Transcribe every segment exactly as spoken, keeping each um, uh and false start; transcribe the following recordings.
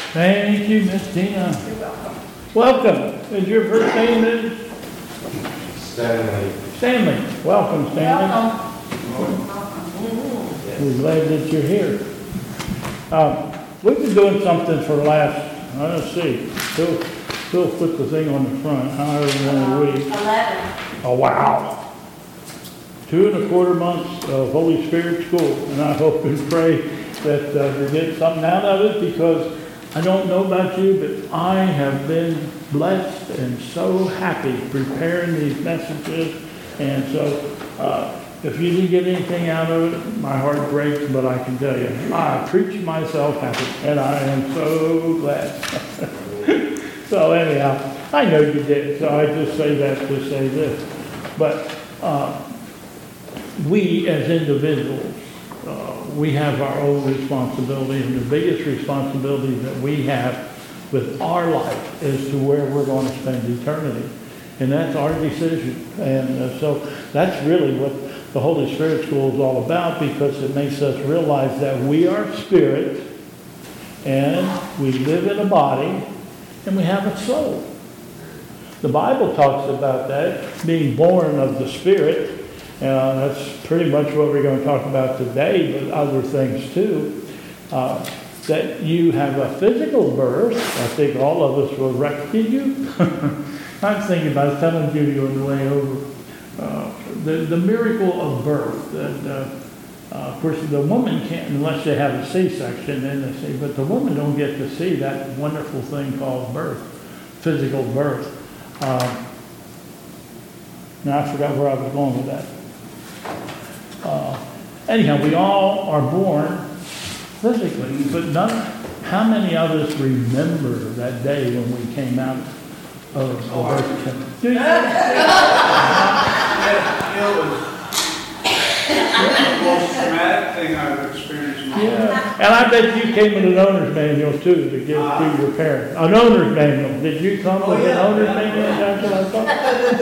Thank you, Miss Tina. You're welcome. Welcome. Is your first name is? Stanley. Stanley. Welcome, Stanley. Welcome. Welcome. We're glad that you're here. Um, we've been doing something for the last, let's see, Phil, Phil put the thing on the front, however many weeks. Eleven. Oh, wow. Two and a quarter months of Holy Spirit school, and I hope and pray that uh, you get something out of it, because I don't know about you, but I have been blessed and so happy preparing these messages. And so, uh, if you didn't get anything out of it, my heart breaks, but I can tell you, I preach myself happy, and I am so glad. So anyhow, I know you did, so I just say that to say this. But uh, we as individuals, uh, we have our own responsibility, and the biggest responsibility that we have with our life is to where we're going to spend eternity. And that's our decision. And uh, so that's really what the Holy Spirit School is all about, because it makes us realize that we are spirit, and we live in a body, and we have a soul. The Bible talks about that, being born of the Spirit. Uh, that's pretty much what we're going to talk about today, but other things too. Uh, that you have a physical birth. I think all of us will recognize you. I'm thinking about telling Judy on the way over. Uh, the, the miracle of birth. That, uh, uh, of course, the woman can't, unless they have a C-section, then they say, but the woman don't get to see that wonderful thing called birth, physical birth. Uh, now I forgot where I was going with that. Uh, anyhow, we all are born physically, but none, how many of us remember that day when we came out of the birth tent? Do you? It was the most traumatic thing I've experienced in my life. Yeah, and I bet you came with an owner's manual too to give to your parents. An owner's manual. Did you come with Oh, yeah, an owner's yeah, manual? yeah. That's what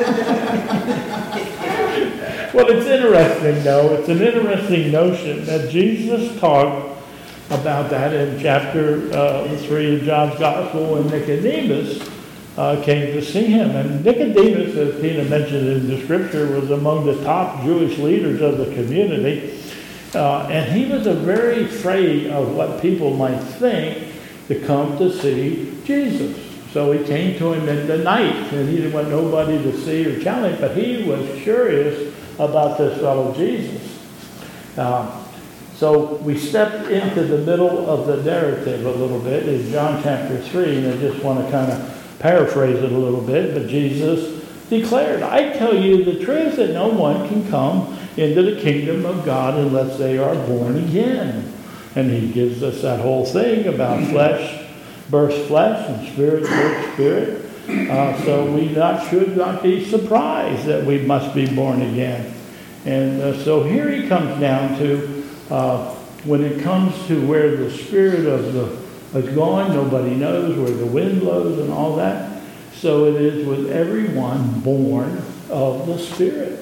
I thought. Well, it's interesting though. It's an interesting notion that Jesus talked about that in chapter uh, three of John's Gospel, when Nicodemus uh, came to see him. And Nicodemus, as Tina mentioned in the scripture, was among the top Jewish leaders of the community. Uh, and he was a very afraid of what people might think to come to see Jesus. So he came to him in the night, and he didn't want nobody to see or challenge, but he was curious about this fellow Jesus. Uh, so we stepped into the middle of the narrative a little bit in John chapter three, and I just want to kind of paraphrase it a little bit, but Jesus declared, I tell you the truth, that no one can come into the kingdom of God unless they are born again. And he gives us that whole thing about flesh births flesh and spirit births spirit. Uh, so we not should not be surprised that we must be born again. And uh, so here he comes down to, uh, when it comes to where the spirit of the is gone, nobody knows where the wind blows and all that. So it is with everyone born of the Spirit.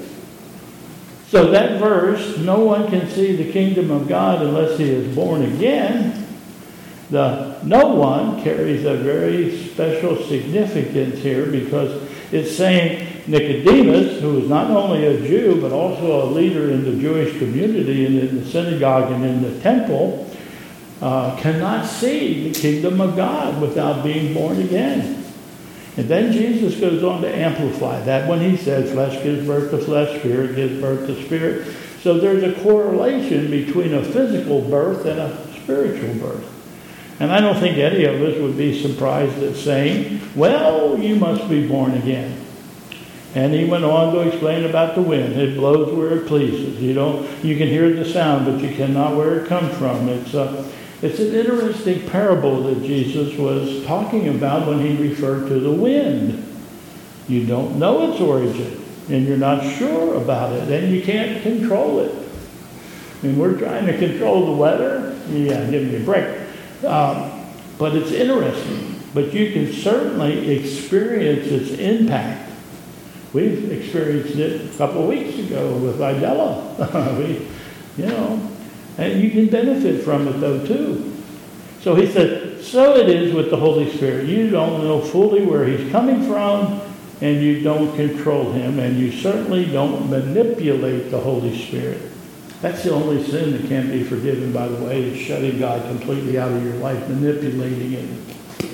So that verse, no one can see the kingdom of God unless he is born again. The no one carries a very special significance here, because it's saying Nicodemus, who is not only a Jew but also a leader in the Jewish community and in the synagogue and in the temple, uh, cannot see the kingdom of God without being born again. And then Jesus goes on to amplify that when he says flesh gives birth to flesh, spirit gives birth to spirit. So there's a correlation between a physical birth and a spiritual birth. And I don't think any of us would be surprised at saying, well, you must be born again. And he went on to explain about the wind. It blows where it pleases. You don't, you can hear the sound, but you cannot where it comes from. It's a, it's an interesting parable that Jesus was talking about when he referred to the wind. You don't know its origin, and you're not sure about it, and you can't control it. And we're trying to control the weather. Yeah, give me a break. Um, but it's interesting. But you can certainly experience its impact. We've experienced it a couple of weeks ago with Idella. we, you know, and you can benefit from it though too. So he said, so it is with the Holy Spirit. You don't know fully where he's coming from, and you don't control him, and you certainly don't manipulate the Holy Spirit. That's the only sin that can't be forgiven, by the way, is shutting God completely out of your life, manipulating it.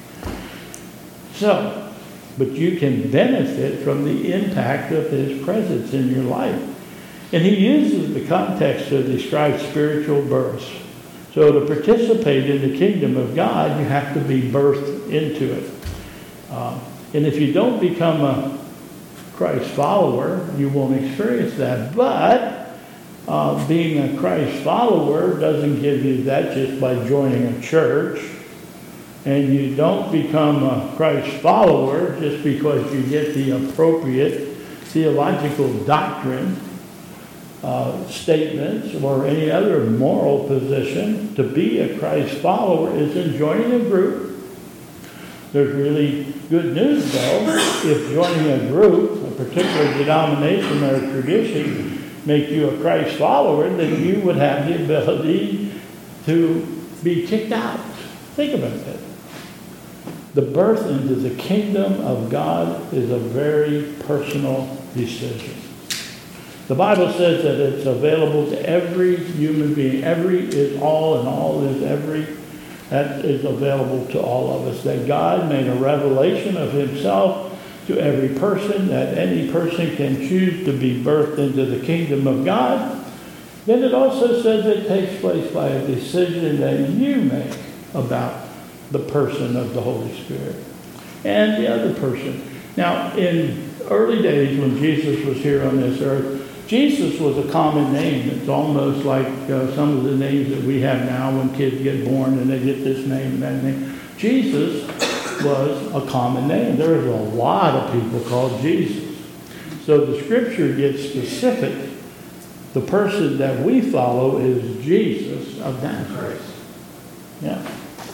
So, but you can benefit from the impact of his presence in your life. And he uses the context to describe spiritual births. So to participate in the kingdom of God, you have to be birthed into it. Um, and if you don't become a Christ follower, you won't experience that. But uh, being a Christ follower doesn't give you that just by joining a church. And you don't become a Christ follower just because you get the appropriate theological doctrine uh, statements or any other moral position. To be a Christ follower is in joining a group. There's really good news, though. If joining a group, a particular denomination or tradition, make you a Christ follower, then you would have the ability to be kicked out. Think about that. The birth into the kingdom of God is a very personal decision. The Bible says that it's available to every human being. Every is all and all is every. That is available to all of us. That God made a revelation of himself to every person, that any person can choose to be birthed into the kingdom of God. Then it also says it takes place by a decision that you make about the person of the Holy Spirit and the other person. Now, in early days when Jesus was here on this earth, Jesus was a common name. It's almost like uh, some of the names that we have now when kids get born and they get this name and that name. Jesus was a common name. There is a lot of people called Jesus. So the scripture gets specific. The person that we follow is Jesus of Nazareth. Yeah.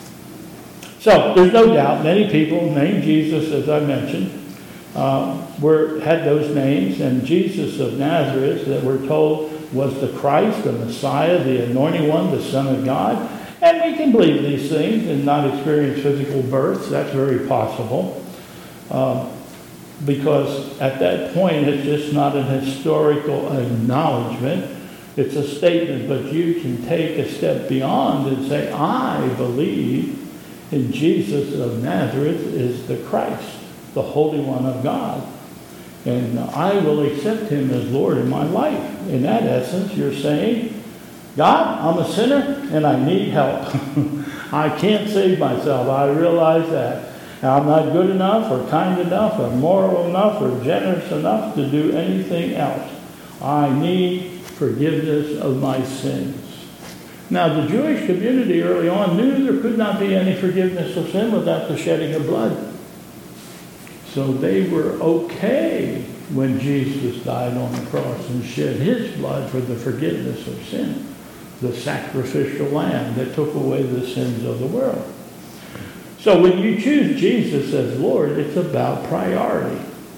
So there's no doubt many people named Jesus, as I mentioned, uh, were had those names. And Jesus of Nazareth, that we're told was the Christ, the Messiah, the Anointed One, the Son of God. And we can believe these things and not experience physical births. That's very possible. Uh, because at that point, it's just not an historical acknowledgement. It's a statement, but you can take a step beyond and say, I believe in Jesus of Nazareth is the Christ, the Holy One of God. And I will accept him as Lord in my life. In that essence, you're saying, God, I'm a sinner and I need help. I can't save myself. I realize that. I'm not good enough or kind enough or moral enough or generous enough to do anything else. I need forgiveness of my sins. Now, the Jewish community early on knew there could not be any forgiveness of sin without the shedding of blood. So they were okay when Jesus died on the cross and shed his blood for the forgiveness of sin, the sacrificial lamb that took away the sins of the world. So when you choose Jesus as Lord, it's about priority.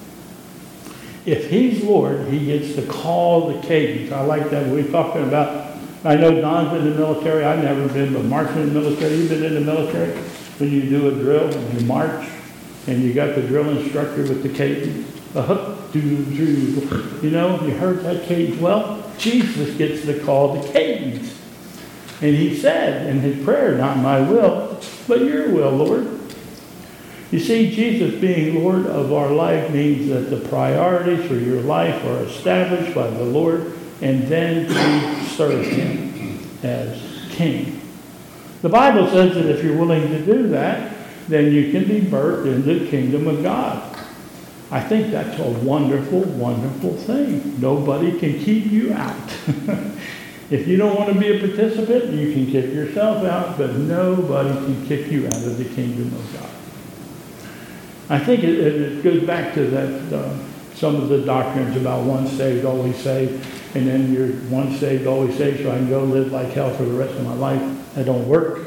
If he's Lord, he gets to call the cadence. I like that. We're talking about, I know Don's in the military. I've never been, but Mark's in the military. You've been in the military? When you do a drill and you march, and you got the drill instructor with the cadence. Uh, you know, you heard that cadence. Well, Jesus gets to call the cadence. And he said in his prayer, not my will, but your will, Lord. You see, Jesus being Lord of our life means that the priorities for your life are established by the Lord, and then we serve him as King. The Bible says that if you're willing to do that, then you can be birthed into the kingdom of God. I think that's a wonderful, wonderful thing. Nobody can keep you out. If you don't want to be a participant, you can kick yourself out, but nobody can kick you out of the kingdom of God. I think it, it goes back to that, uh, some of the doctrines about once saved, always saved, and then you're once saved, always saved, so I can go live like hell for the rest of my life. That don't work.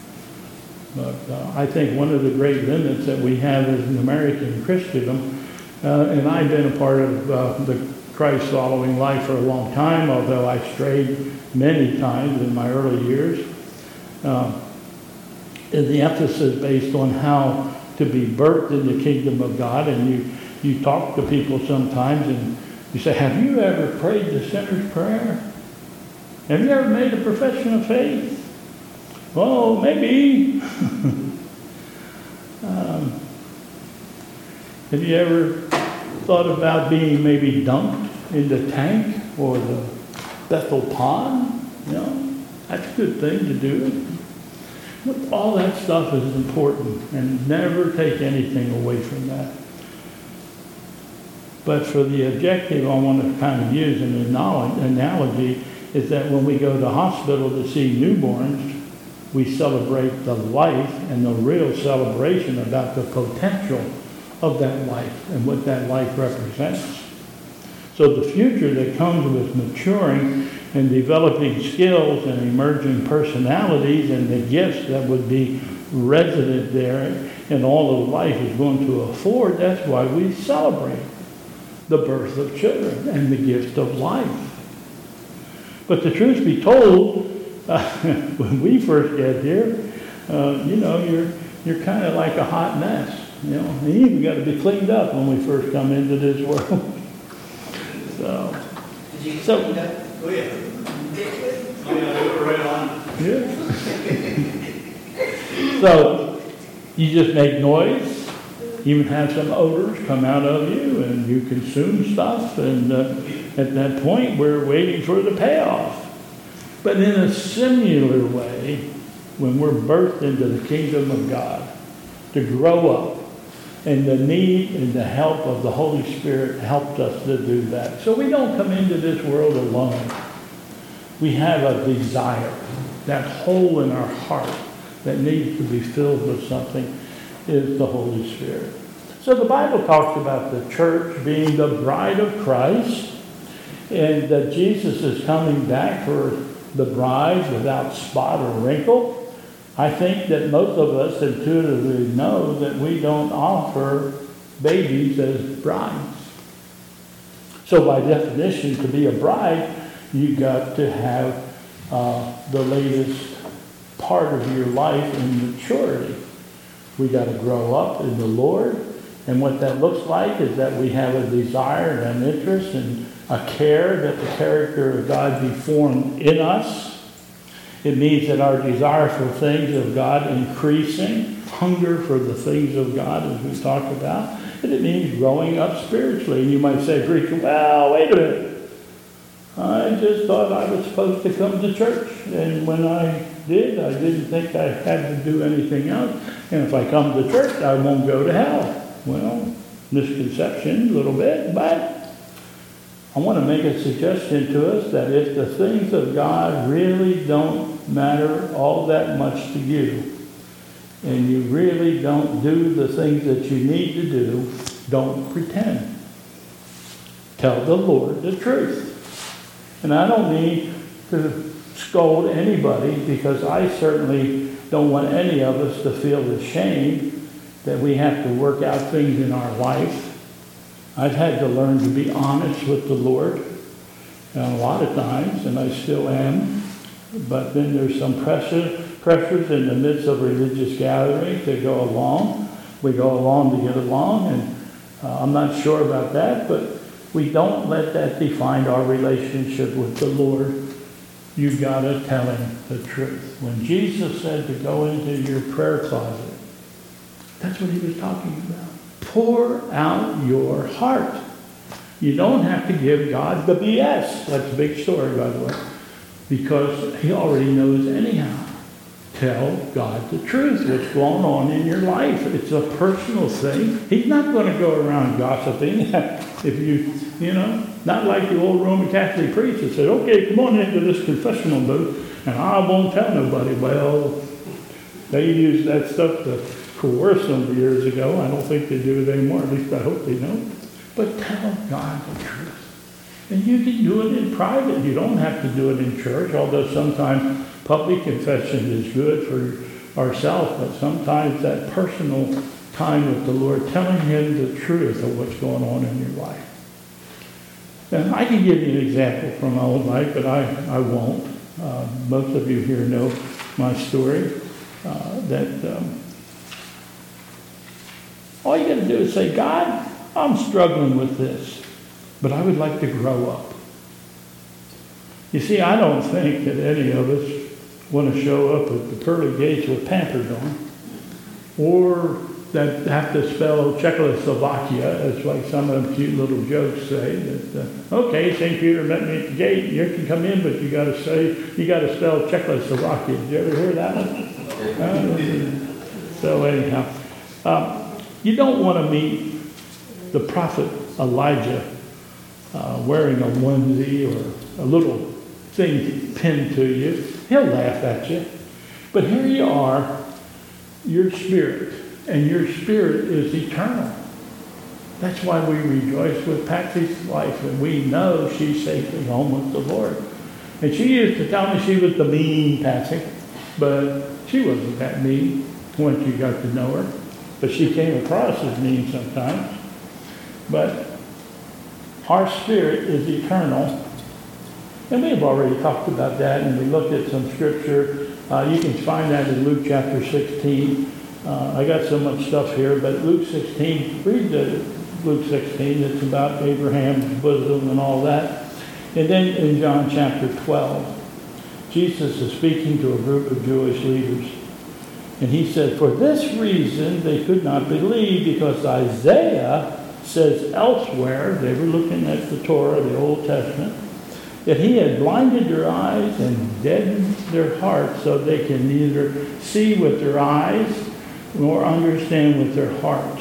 But uh, I think one of the great limits that we have as an American Christendom, uh, and I've been a part of uh, the Christ-following life for a long time, although I strayed many times in my early years. Uh, And the emphasis based on how to be birthed in the kingdom of God. And you, you talk to people sometimes and you say, have you ever prayed the sinner's prayer? Have you ever made a profession of faith? Well, maybe. um, have you ever thought about being maybe dunked in the tank or the Bethel Pond? You know, that's a good thing to do. But all that stuff is important, and never take anything away from that. But for the objective, I want to kind of use an analogy, is that when we go to the hospital to see newborns, we celebrate the life and the real celebration about the potential of that life and what that life represents. So the future that comes with maturing and developing skills and emerging personalities and the gifts that would be resident there and all of life is going to afford, that's why we celebrate the birth of children and the gift of life. But the truth be told, uh, when we first get here, uh, you know, you're you're kind of like a hot mess. You know, and you even got to be cleaned up when we first come into this world. so, Did you so clean up? Oh yeah. Oh yeah, they were right on. Yeah. So you just make noise, even have some odors come out of you, and you consume stuff, and uh, at that point we're waiting for the payoff. But in a similar way, when we're birthed into the kingdom of God, to grow up, and the need and the help of the Holy Spirit helped us to do that. So we don't come into this world alone. We have a desire, that hole in our heart that needs to be filled with something is the Holy Spirit. So the Bible talks about the church being the bride of Christ, and that Jesus is coming back for the bride without spot or wrinkle. I think that most of us intuitively know that we don't offer babies as brides. So by definition, to be a bride, you've got to have uh, the latest part of your life in maturity. We got to grow up in the Lord. And what that looks like is that we have a desire and an interest and a care that the character of God be formed in us. It means that our desire for things of God increasing, hunger for the things of God, as we talked about. And it means growing up spiritually. And you might say, preacher, well, wait a minute. I just thought I was supposed to come to church. And when I did, I didn't think I had to do anything else. And if I come to church, I won't go to hell. Well, misconception a little bit, but I want to make a suggestion to us that if the things of God really don't matter all that much to you, and you really don't do the things that you need to do, don't pretend. Tell the Lord the truth. And I don't mean to scold anybody, because I certainly don't want any of us to feel ashamed that we have to work out things in our life. I've had to learn to be honest with the Lord and a lot of times, and I still am. But then there's some pressure, pressures in the midst of religious gatherings that go along. We go along to get along, and uh, I'm not sure about that, but we don't let that define our relationship with the Lord. You've got to tell him the truth. When Jesus said to go into your prayer closet, that's what he was talking about. Pour out your heart. You don't have to give God the B S. That's a big story, by the way. Because he already knows anyhow. Tell God the truth, what's going on in your life. It's a personal thing. He's not going to go around gossiping. If you, you know, not like the old Roman Catholic priest that said, okay, come on into this confessional booth, and I won't tell nobody. Well, they used that stuff to coerce them years ago. I don't think they do it anymore. At least I hope they don't. But tell God the truth. And you can do it in private. You don't have to do it in church, although sometimes public confession is good for ourselves, but sometimes that personal time with the Lord, telling him the truth of what's going on in your life. And I can give you an example from my own life, but I, I won't. Uh, most of you here know my story. uh, that um, all you got to do is say, God, I'm struggling with this, but I would like to grow up. You see, I don't think that any of us want to show up at the pearly gates with Pampers on, or that have to spell Czechoslovakia, as like some of them cute little jokes say. That uh, okay, Saint Peter met me at the gate. You can come in, but you got to say you got to spell Czechoslovakia. Did you ever hear that one? Uh, so anyhow, um, you don't want to meet the prophet Elijah uh, wearing a onesie or a little thing pinned to you. He'll laugh at you. But here you are, your spirit, and your spirit is eternal. That's why we rejoice with Patsy's life, and we know she's safely home with the Lord. And she used to tell me she was the mean Patsy, but she wasn't that mean once you got to know her. But she came across as mean sometimes. But our spirit is eternal. And we've already talked about that, and we looked at some scripture. Uh, you can find that in Luke chapter sixteen. Uh, I got so much stuff here, but Luke sixteen, read the Luke sixteen. It's about Abraham's bosom and all that. And then in John chapter twelve, Jesus is speaking to a group of Jewish leaders. And he said, for this reason they could not believe, because Isaiah says elsewhere, they were looking at the Torah, the Old Testament, that he had blinded their eyes and deadened their hearts so they can neither see with their eyes nor understand with their hearts.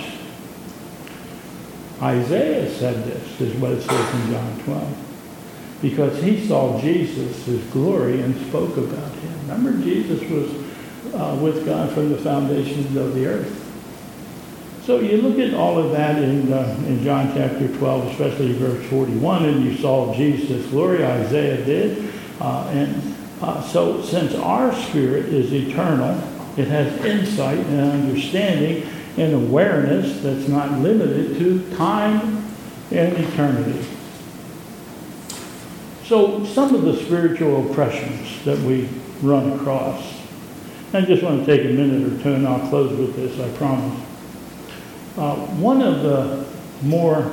Isaiah said this, is what it says in John twelve, because he saw Jesus, his glory, and spoke about him. Remember, Jesus was uh, with God from the foundations of the earth. So you look at all of that in, uh, in John chapter twelve, especially verse forty-one, and you saw Jesus' glory, Isaiah did. Uh, and uh, so since our spirit is eternal, it has insight and understanding and awareness that's not limited to time and eternity. So some of the spiritual oppressions that we run across, I just want to take a minute or two and I'll close with this, I promise. Uh, one of the more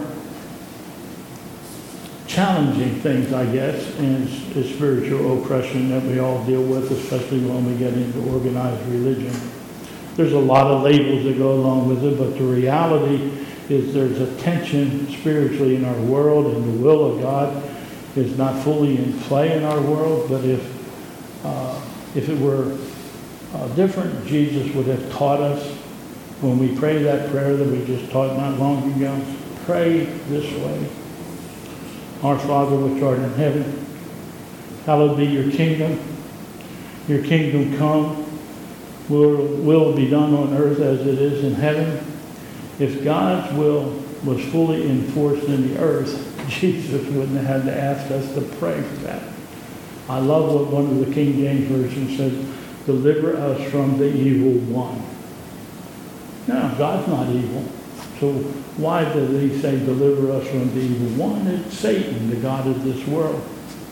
challenging things, I guess, is, is spiritual oppression that we all deal with, especially when we get into organized religion. There's a lot of labels that go along with it, but the reality is there's a tension spiritually in our world, and the will of God is not fully in play in our world. But if, uh, if it were uh, different, Jesus would have taught us when we pray that prayer that we just taught not long ago. Pray this way. Our Father which art in heaven, hallowed be your kingdom. Your kingdom come. Will, will be done on earth as it is in heaven. If God's will was fully enforced in the earth, Jesus wouldn't have had to ask us to pray for that. I love what one of the King James Versions says, deliver us from the evil one. No, God's not evil. So why does he say deliver us from the evil one? It's Satan, the god of this world.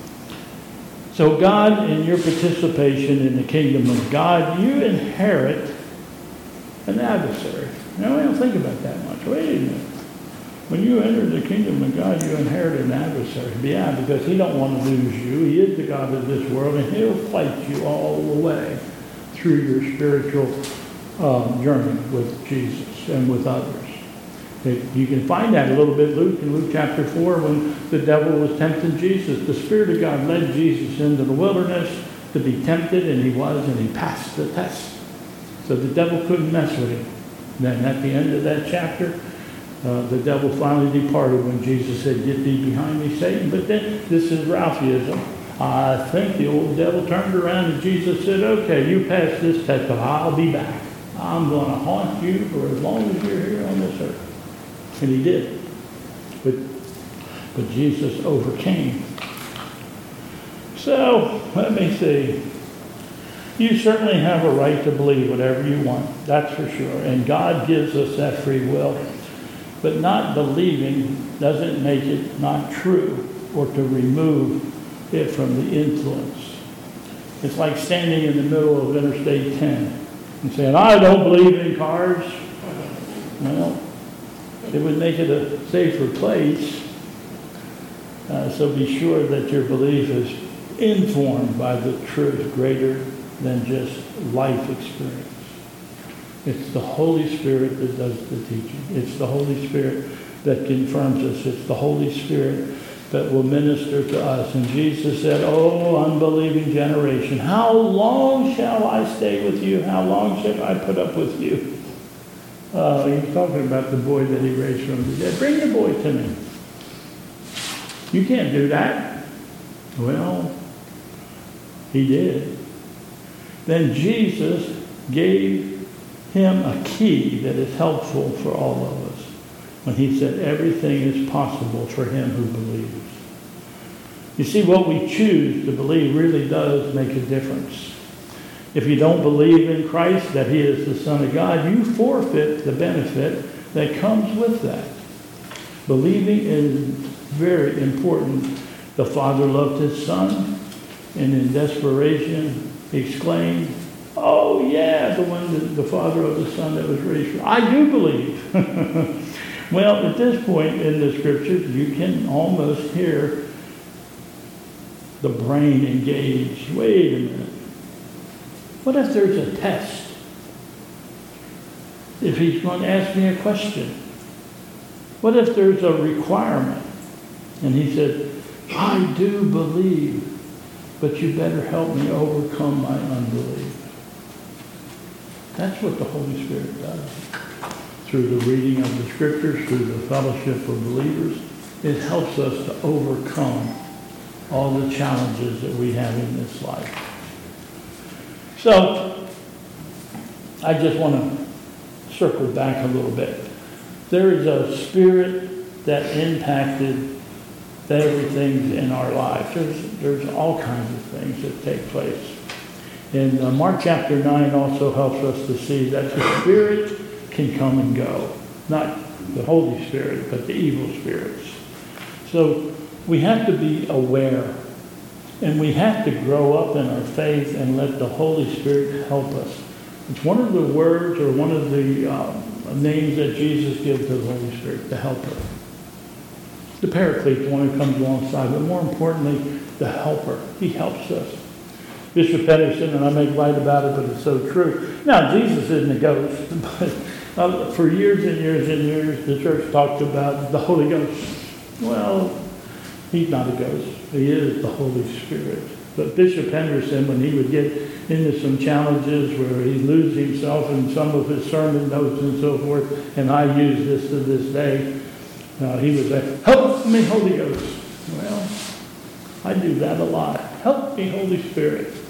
So God, in your participation in the kingdom of God, you inherit an adversary. Now, we don't think about that much. Wait a minute. When you enter the kingdom of God, you inherit an adversary. Yeah, because he don't want to lose you. He is the god of this world, and he'll fight you all the way through your spiritual um, journey with Jesus and with others. It, you can find that a little bit, Luke, in Luke chapter four, when the devil was tempting Jesus. The Spirit of God led Jesus into the wilderness to be tempted, and he was, and he passed the test. So the devil couldn't mess with him. Then at the end of that chapter, uh, the devil finally departed when Jesus said, get thee behind me, Satan. But then, this is Ralphiism. I think the old devil turned around and Jesus said, okay, you pass this test, but I'll be back. I'm going to haunt you for as long as you're here on this earth. And he did. But, but Jesus overcame. So, let me see. You certainly have a right to believe whatever you want. That's for sure. And God gives us that free will. But not believing doesn't make it not true or to remove it from the influence. It's like standing in the middle of Interstate ten And saying, I don't believe in cars. Well, it would make it a safer place. Uh, so be sure that your belief is informed by the truth greater than just life experience. It's the Holy Spirit that does the teaching. It's the Holy Spirit that confirms us. It's the Holy Spirit that will minister to us. And Jesus said, oh, unbelieving generation, how long shall I stay with you? How long shall I put up with you? Uh, he's talking about the boy that he raised from the dead. Bring the boy to me. You can't do that. Well, he did. Then Jesus gave him a key that is helpful for all of us when he said everything is possible for him who believes. You see, what we choose to believe really does make a difference. If you don't believe in Christ, that he is the Son of God, you forfeit the benefit that comes with that. Believing is very important. The Father loved his Son, and in desperation exclaimed, oh yeah, the one, that, the Father of the Son that was raised from. I do believe. Well, at this point in the Scriptures, you can almost hear the brain engage. Wait a minute. What if there's a test? If he's going to ask me a question? What if there's a requirement? And he said, I do believe, but you better help me overcome my unbelief. That's what the Holy Spirit does. Through the reading of the Scriptures, through the fellowship of believers, it helps us to overcome all the challenges that we have in this life. So, I just want to circle back a little bit. There is a spirit that impacted everything in our lives. There's, there's all kinds of things that take place. And uh, Mark chapter nine also helps us to see that the Spirit can come and go. Not the Holy Spirit, but the evil spirits. So we have to be aware. And we have to grow up in our faith and let the Holy Spirit help us. It's one of the words or one of the uh, names that Jesus gives to the Holy Spirit, the helper. The paraclete, the one who comes alongside, but more importantly, the helper. He helps us. Bishop Henderson, and I make light about it, but it's so true. Now, Jesus isn't a ghost, but uh, for years and years and years, the church talked about the Holy Ghost. Well, he's not a ghost. He is the Holy Spirit. But Bishop Henderson, when he would get into some challenges where he'd lose himself in some of his sermon notes and so forth, and I use this to this day, uh, he would say, help me, Holy Ghost. Well, I do that a lot. Help me, Holy Spirit.